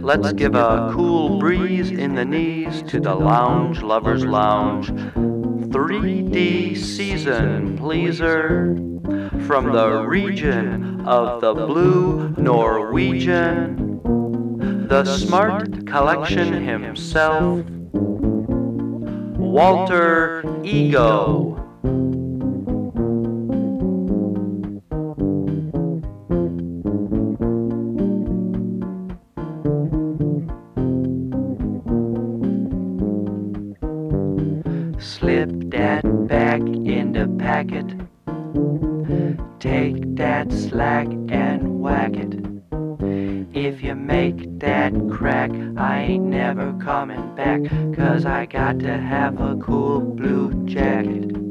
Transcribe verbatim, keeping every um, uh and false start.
Let's give a cool breeze in the knees to the Lounge Lovers Lounge three D season pleaser from the region of the Blue Norwegian, the Smart Collection himself, Walter Ego. Slip that back in the packet, take that slack and whack it. If you make that crack, I ain't never coming back, 'cause I got to have a cool blue jacket.